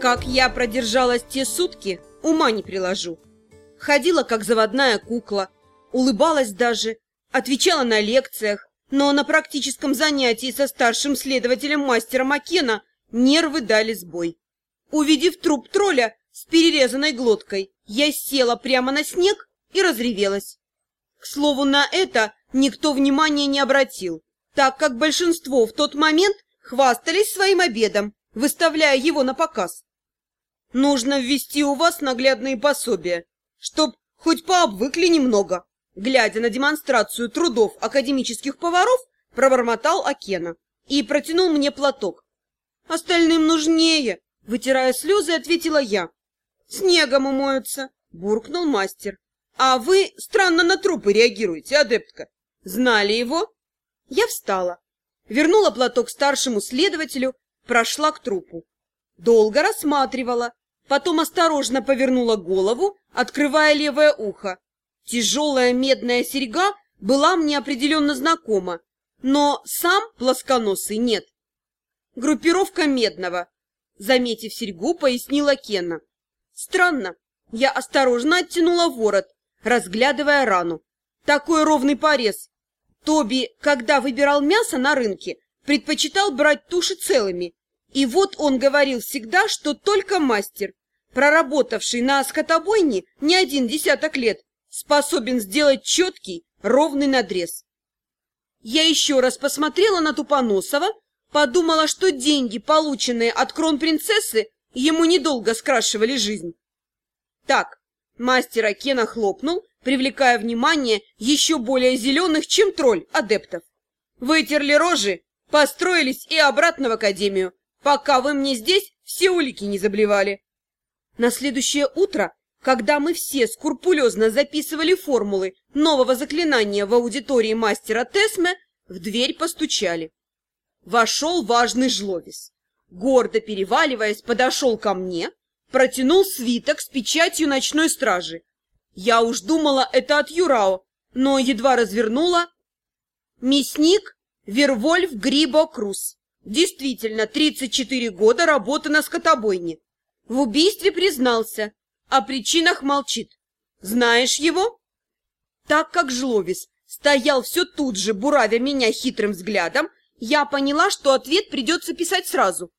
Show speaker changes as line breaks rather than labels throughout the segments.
Как я продержалась те сутки, ума не приложу. Ходила, как заводная кукла, улыбалась даже, отвечала на лекциях, но на практическом занятии со старшим следователем мастером Акена нервы дали сбой. Увидев труп тролля с перерезанной глоткой, я села прямо на снег и разревелась. К слову, на это никто внимания не обратил, так как большинство в тот момент хвастались своим обедом, выставляя его на показ. Нужно ввести у вас наглядные пособия, чтоб хоть пообвыкли немного. Глядя на демонстрацию трудов академических поваров, пробормотал Акена и протянул мне платок. Остальным нужнее, вытирая слезы, ответила я. Снегом умоются, буркнул мастер. А вы странно на трупы реагируете, адептка. Знали его? Я встала, вернула платок старшему следователю, прошла к трупу. Долго рассматривала, потом осторожно повернула голову, открывая левое ухо. Тяжелая медная серьга была мне определенно знакома, но сам плосконосый нет. Группировка Медного, заметив серьгу, пояснила Кена. Странно, я осторожно оттянула ворот, разглядывая рану. Такой ровный порез. Тоби, когда выбирал мясо на рынке, предпочитал брать туши целыми. И вот он говорил всегда, что только мастер, проработавший на скотобойне не 10 лет, способен сделать четкий, ровный надрез. Я еще раз посмотрела на Тупоносова, подумала, что деньги, полученные от кронпринцессы, ему недолго скрашивали жизнь. Так, мастер Акена хлопнул, привлекая внимание еще более зеленых, чем тролль, адептов. Вытерли рожи, построились и обратно в академию, пока вы мне здесь все улики не заблевали. На следующее утро, когда мы все скрупулезно записывали формулы нового заклинания в аудитории мастера Тесме, в дверь постучали. Вошел важный жловис. Гордо переваливаясь, подошел ко мне, протянул свиток с печатью ночной стражи. Я уж думала, это от Юрао, но едва развернула. Мясник Вервольф Грибо Крус. Действительно, 34 года работы на скотобойне. В убийстве признался, о причинах молчит. Знаешь его? Так как жловис стоял все тут же, буравя меня хитрым взглядом, я поняла, что ответ придется писать сразу.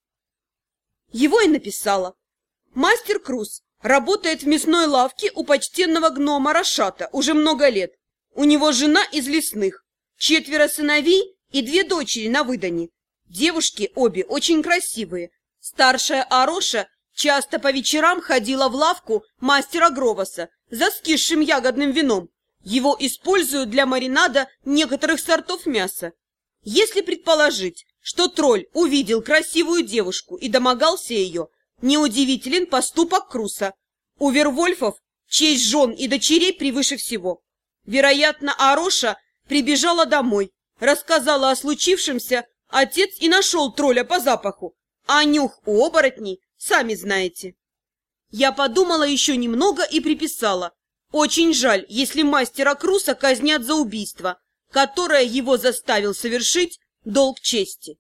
Его и написала. Мастер Крус работает в мясной лавке у почтенного гнома Рашата уже много лет. У него жена из лесных, 4 сыновей и 2 дочери на выдане. Девушки обе очень красивые. Старшая Ароша часто по вечерам ходила в лавку мастера Гровоса за скисшим ягодным вином. Его используют для маринада некоторых сортов мяса. Если предположить, что тролль увидел красивую девушку и домогался ее, неудивителен поступок Круса. У Вервольфов честь жен и дочерей превыше всего. Вероятно, Ароша прибежала домой, рассказала о случившемся, отец и нашел тролля по запаху, а нюх у оборотней, сами знаете. Я подумала еще немного и приписала. Очень жаль, если мастера Круса казнят за убийство, которое его заставил совершить долг чести.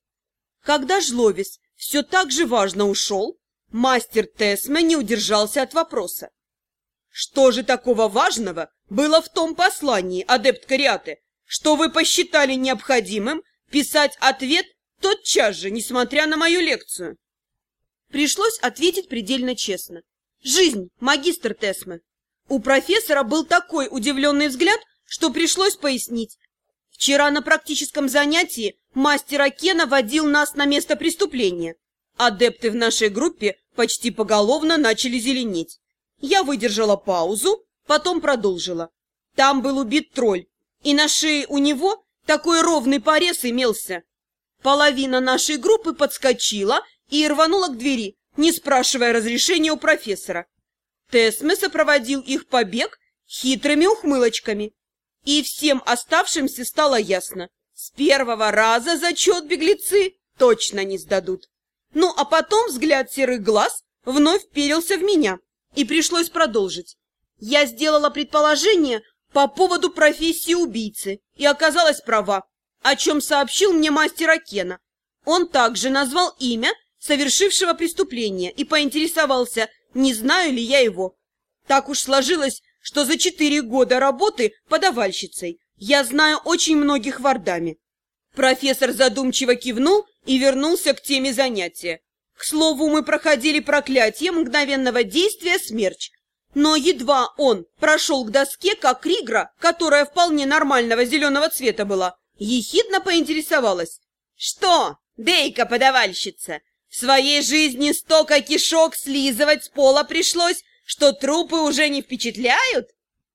Когда жловис все так же важно ушел, мастер Тесме не удержался от вопроса. Что же такого важного было в том послании, адепт Кариаты, что вы посчитали необходимым писать ответ тотчас же, несмотря на мою лекцию? Пришлось ответить предельно честно. Жизнь, магистр Тесме. У профессора был такой удивленный взгляд, что пришлось пояснить. Вчера на практическом занятии мастер Акена водил нас на место преступления. Адепты в нашей группе почти поголовно начали зеленеть. Я выдержала паузу, потом продолжила. Там был убит тролль, и на шее у него такой ровный порез имелся. Половина нашей группы подскочила и рванула к двери, не спрашивая разрешения у профессора. Тесме сопроводил их побег хитрыми ухмылочками. И всем оставшимся стало ясно, с первого раза зачет беглецы точно не сдадут. Ну, а потом взгляд серых глаз вновь вперился в меня, и пришлось продолжить. Я сделала предположение по поводу профессии убийцы и оказалась права, о чем сообщил мне мастер Акена. Он также назвал имя совершившего преступление, и поинтересовался, не знаю ли я его. Так уж сложилось, что за 4 года работы подавальщицей я знаю очень многих в Ардаме. Профессор задумчиво кивнул и вернулся к теме занятия. К слову, мы проходили проклятие мгновенного действия «Смерч». Но едва он прошел к доске, как Ригра, которая вполне нормального зеленого цвета была, ехидно поинтересовалась. «Что, Дейка-подавальщица, в своей жизни столько кишок слизывать с пола пришлось, что трупы уже не впечатляют?»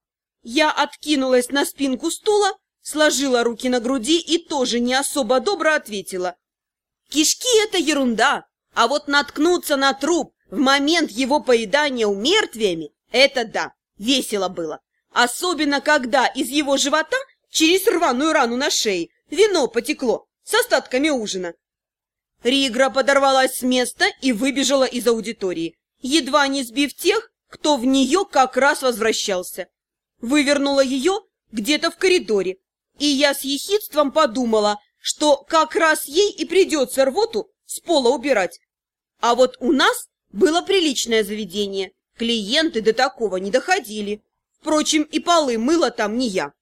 Я откинулась на спинку стула, сложила руки на груди и тоже не особо добро ответила. «Кишки — это ерунда, а вот наткнуться на труп в момент его поедания умертвиями — это да, весело было. Особенно, когда из его живота через рваную рану на шее вино потекло с остатками ужина». Ригра подорвалась с места и выбежала из аудитории, едва не сбив тех, кто в нее как раз возвращался. Вывернула ее где-то в коридоре, и я с ехидством подумала, что как раз ей и придется рвоту с пола убирать. А вот у нас было приличное заведение, клиенты до такого не доходили. Впрочем, и полы мыла там не я.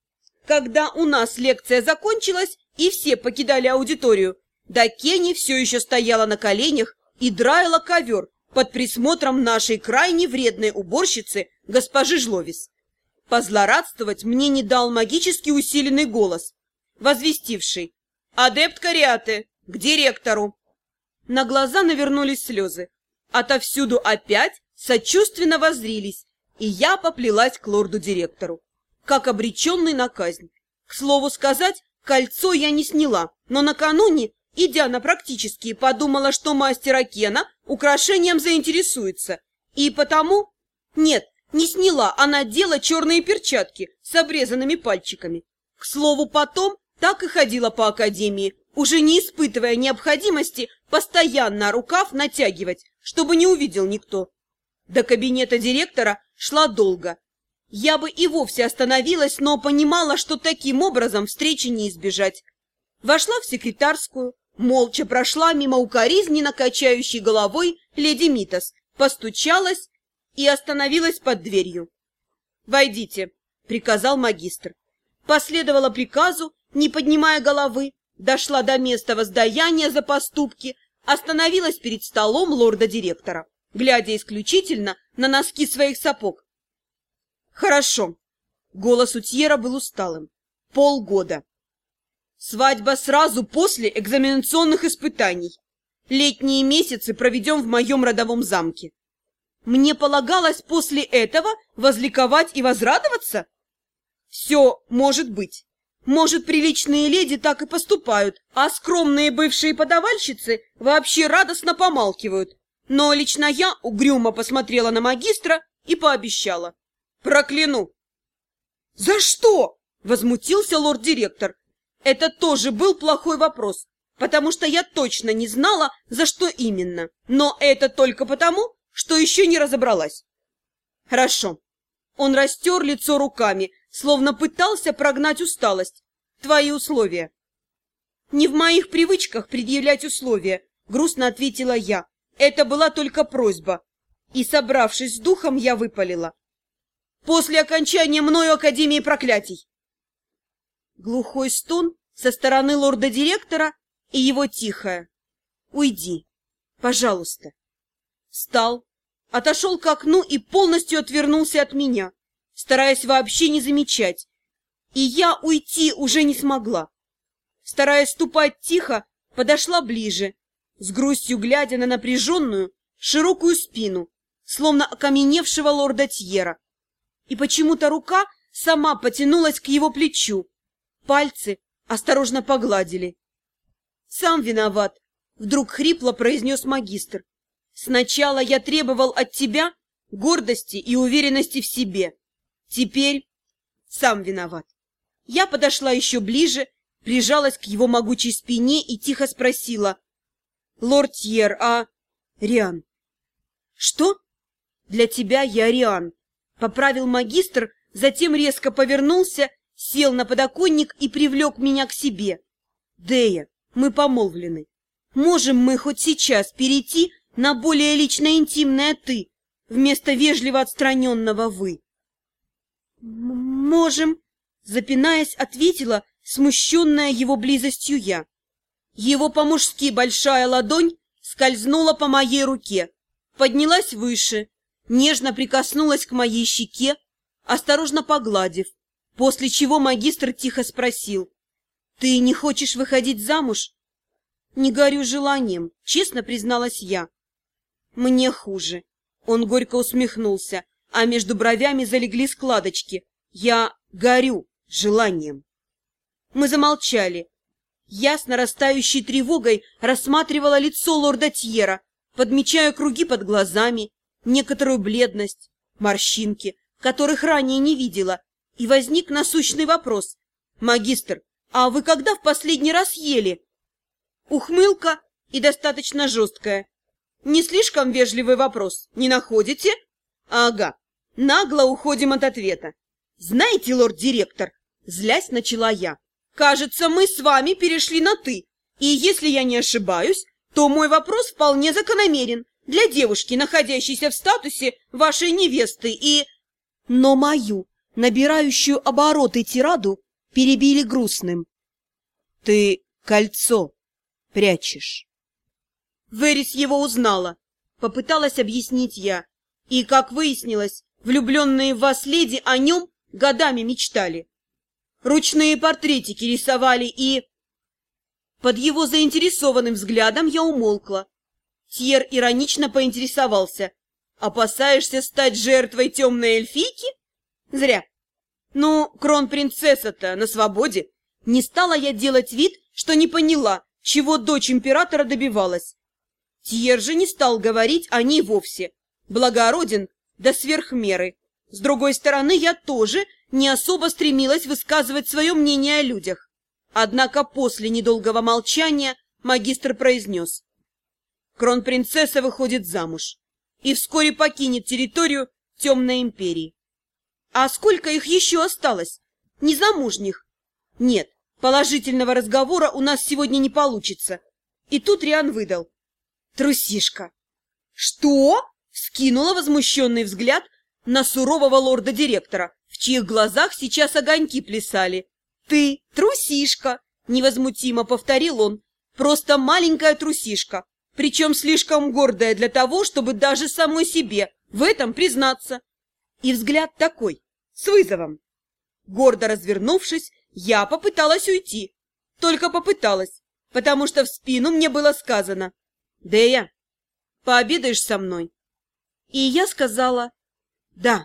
Когда у нас лекция закончилась и все покидали аудиторию, Дакени все еще стояла на коленях и драила ковер под присмотром нашей крайне вредной уборщицы госпожи Жловис. Позлорадствовать мне не дал магически усиленный голос, возвестивший: «Адепт Кариаты, к директору!» На глаза навернулись слезы. Отовсюду опять сочувственно воззрились, и я поплелась к лорду-директору, как обреченный на казнь. К слову сказать, кольцо я не сняла, но накануне, идя на практические, подумала, что мастер Акена украшением заинтересуется, и потому... Нет, не сняла, а надела черные перчатки с обрезанными пальчиками. К слову, потом так и ходила по академии, уже не испытывая необходимости постоянно рукав натягивать, чтобы не увидел никто. До кабинета директора шла долго. Я бы и вовсе остановилась, но понимала, что таким образом встречи не избежать. Вошла в секретарскую, молча прошла мимо укоризненно качающей головой леди Митас, постучалась и остановилась под дверью. «Войдите», — приказал магистр. Последовала приказу, не поднимая головы, дошла до места воздаяния за поступки, остановилась перед столом лорда-директора, глядя исключительно на носки своих сапог. «Хорошо», — голос у Тьера был усталым. «Полгода. Свадьба сразу после экзаменационных испытаний. Летние месяцы проведем в моем родовом замке. Мне полагалось после этого возликовать и возрадоваться? Все может быть. Может, приличные леди так и поступают, а скромные бывшие подавальщицы вообще радостно помалкивают. Но лично я угрюмо посмотрела на магистра и пообещала: прокляну. «За что?» — возмутился лорд-директор. Это тоже был плохой вопрос, потому что я точно не знала, за что именно. Но это только потому, что еще не разобралась. «Хорошо». Он растер лицо руками, словно пытался прогнать усталость. «Твои условия». «Не в моих привычках предъявлять условия», — грустно ответила я. Это была только просьба. И, собравшись с духом, я выпалила: «После окончания мною Академии проклятий». Глухой стон со стороны лорда-директора и его тихое: «Уйди, пожалуйста». Встал, отошел к окну и полностью отвернулся от меня, стараясь вообще не замечать. И я уйти уже не смогла. Стараясь ступать тихо, подошла ближе, с грустью глядя на напряженную, широкую спину, словно окаменевшего лорда Тьера. И почему-то рука сама потянулась к его плечу. Пальцы осторожно погладили. «Сам виноват», — вдруг хрипло произнес магистр. «Сначала я требовал от тебя гордости и уверенности в себе. Теперь сам виноват». Я подошла еще ближе, прижалась к его могучей спине и тихо спросила: «Лорд Тьер, а...» «Риан». «Что?» «Для тебя я Риан», — поправил магистр, затем резко повернулся, сел на подоконник и привлек меня к себе. «Дея, мы помолвлены. можем мы хоть сейчас перейти на более лично-интимное «ты» вместо вежливо отстраненного «вы»? Можем, запинаясь, ответила смущенная его близостью я. Его по-мужски большая ладонь скользнула по моей руке, поднялась выше, нежно прикоснулась к моей щеке, осторожно погладив, после чего магистр тихо спросил: «Ты не хочешь выходить замуж?» «Не горю желанием», — честно призналась я. «Мне хуже». Он горько усмехнулся, а между бровями залегли складочки. «Я горю желанием». Мы замолчали. Я с нарастающей тревогой рассматривала лицо лорда Тьера, подмечая круги под глазами, некоторую бледность, морщинки, которых ранее не видела, и возник насущный вопрос. «Магистр, а вы когда в последний раз ели?» Ухмылка и достаточно жесткая. «Не слишком вежливый вопрос, не находите?» «Ага, нагло уходим от ответа». «Знаете, лорд-директор», — злясь начала я, «кажется, мы с вами перешли на «ты», и если я не ошибаюсь, то мой вопрос вполне закономерен для девушки, находящейся в статусе вашей невесты, и...» Но мою, набирающую обороты тираду, перебили грустным. «Ты кольцо прячешь». Верис его узнала, попыталась объяснить я, и, как выяснилось, влюбленные в вас леди о нем годами мечтали. Ручные портретики рисовали и... Под его заинтересованным взглядом я умолкла. Тьер иронично поинтересовался: «Опасаешься стать жертвой темной эльфийки?» «Зря. Ну, кронпринцесса-то на свободе». Не стала я делать вид, что не поняла, чего дочь императора добивалась. Тьер же не стал говорить о ней вовсе. Благороден до сверхмеры. С другой стороны, я тоже не особо стремилась высказывать свое мнение о людях. Однако после недолгого молчания магистр произнес: «Кронпринцесса выходит замуж и вскоре покинет территорию Темной империи». «А сколько их еще осталось? Незамужних?» «Нет, положительного разговора у нас сегодня не получится». И тут Риан выдал: «Трусишка». «Что?» — вскинула возмущенный взгляд на сурового лорда-директора, в чьих глазах сейчас огоньки плясали. «Ты трусишка!» — невозмутимо повторил он. «Просто маленькая трусишка, причем слишком гордая для того, чтобы даже самой себе в этом признаться». И взгляд такой, с вызовом. Гордо развернувшись, я попыталась уйти. Только попыталась, потому что в спину мне было сказано: «Дея, пообедаешь со мной?» И я сказала «да».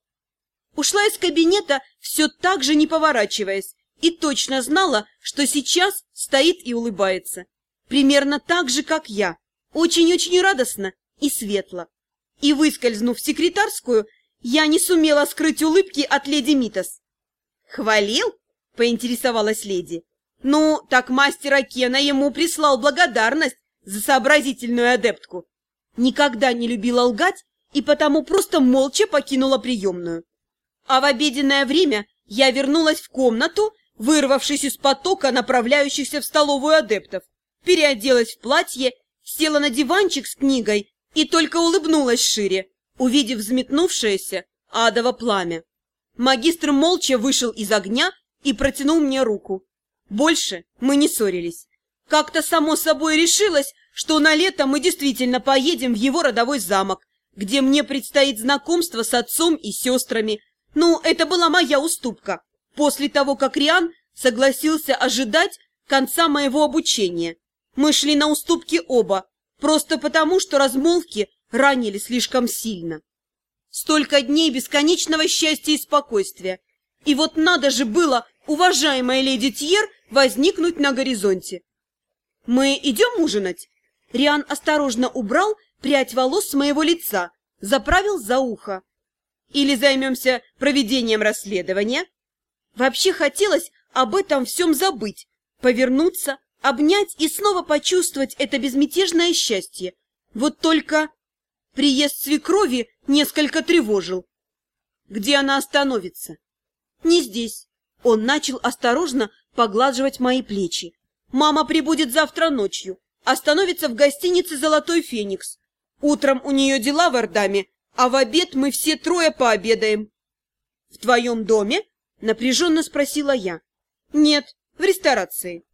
Ушла из кабинета, все так же не поворачиваясь, и точно знала, что сейчас стоит и улыбается. Примерно так же, как я, очень-очень радостно и светло. И, выскользнув в секретарскую, я не сумела скрыть улыбки от леди Митас. «Хвалил?» — поинтересовалась леди. «Ну, так мастер Акена ему прислал благодарность за сообразительную адептку. Никогда не любила лгать и потому просто молча покинула приемную. А в обеденное время я вернулась в комнату, вырвавшись из потока направляющихся в столовую адептов, переоделась в платье, села на диванчик с книгой и только улыбнулась шире, увидев взметнувшееся адово пламя. Магистр молча вышел из огня и протянул мне руку. Больше мы не ссорились. Как-то само собой решилось, что на лето мы действительно поедем в его родовой замок, где мне предстоит знакомство с отцом и сестрами. Ну, это была моя уступка, после того, как Риан согласился ожидать конца моего обучения. Мы шли на уступки оба, просто потому, что размолвки ранили слишком сильно. Столько дней бесконечного счастья и спокойствия. И вот надо же было, уважаемая леди Тьер, возникнуть на горизонте. «Мы идем ужинать?» Риан осторожно убрал прядь волос с моего лица, заправил за ухо. «Или займемся проведением расследования?» Вообще хотелось об этом всем забыть, повернуться, обнять и снова почувствовать это безмятежное счастье. Вот только приезд свекрови несколько тревожил. «Где она остановится?» «Не здесь». Он начал осторожно поглаживать мои плечи. «Мама прибудет завтра ночью. остановится в гостинице «Золотой Феникс». Утром у нее дела в Эрдаме, а в обед мы все трое пообедаем. — В твоем доме? — напряженно спросила я. — Нет, в ресторации.